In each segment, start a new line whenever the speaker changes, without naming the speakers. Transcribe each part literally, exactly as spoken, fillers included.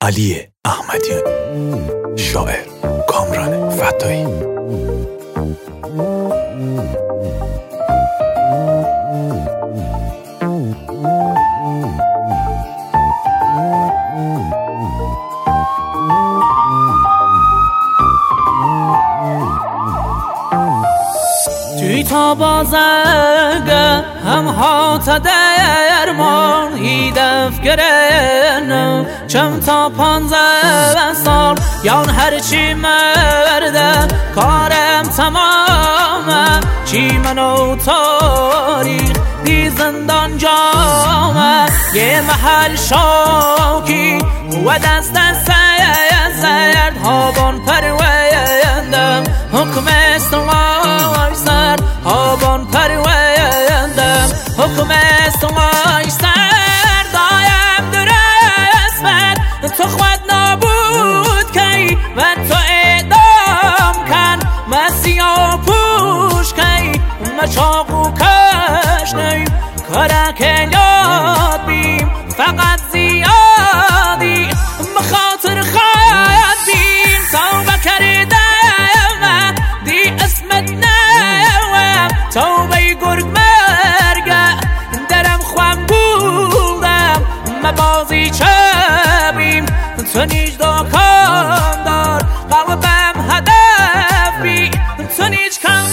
علی احمدیانی، شاعر کامران فتایی.
توی تا بازگه هم هاتا درمان هیدف گرنم چم تا پانزده سال یان هرچی مرده کارم تمامه چی منو تاریخ دی زندان جامه یه محل شاکی و دست دست زرد هابان پرویندم حکم استوای سر هابان پرویندم حکم استوای سر دایم در اسمت تو خود نابود کی و تو اعدام کن مسیح پوش کی مچاقو کش نی کرک یاد بیم فقط زیادی بخاطر خواهد بیم توبه کردم دی اسمت نوم توبه گرگ مرگه درم خوام بودم مبازی چه بیم تو نیج دا کام دار قلبم هدف بی تو نیج کم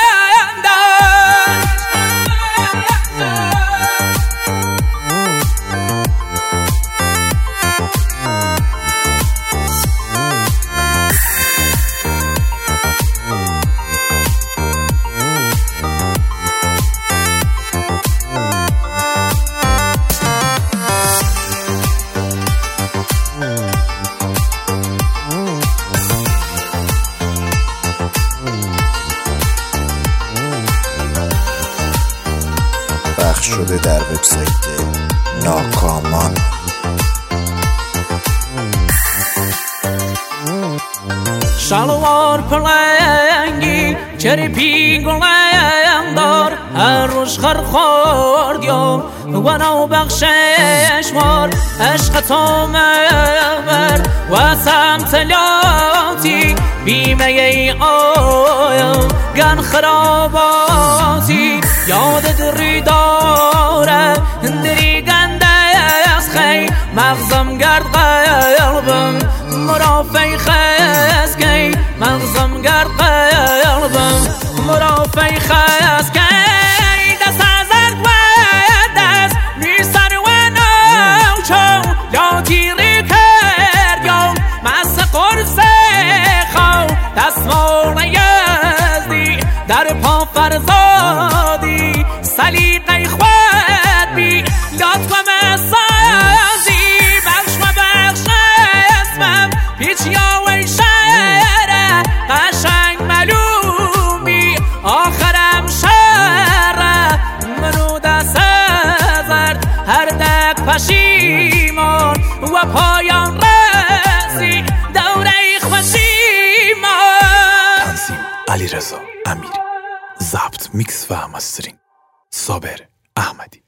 پخش شده در وبسایت ناکامان.
شلوار پلنگی چرپی گلندار هر روش خر خورد یا و نو بخشش مار عشق تو مبر و سمت لاتی بیمه ای آیم گن خراباتی یاد دری داره دری گنده از خی مغزم گرد قلبم مرافعی خیز کی مغزم گرد قلبم مرافعی خیز کی دست از ارد و دست نیسر و نوچو یا تیری کرد یا مس قرص خو دستمال یزدی در پا فرزادی سلیقه خود بی لطفم سازی بخش و بخش اسمم پیچ یا وی شهره قشنگ ملومی آخرم شهره منو دست زرد هر دک پشیمان و پایان رسی دوره خوشیمان.
تنظیم علیرضا امیری، ضبط میکس و مسترینگ صابر احمدی.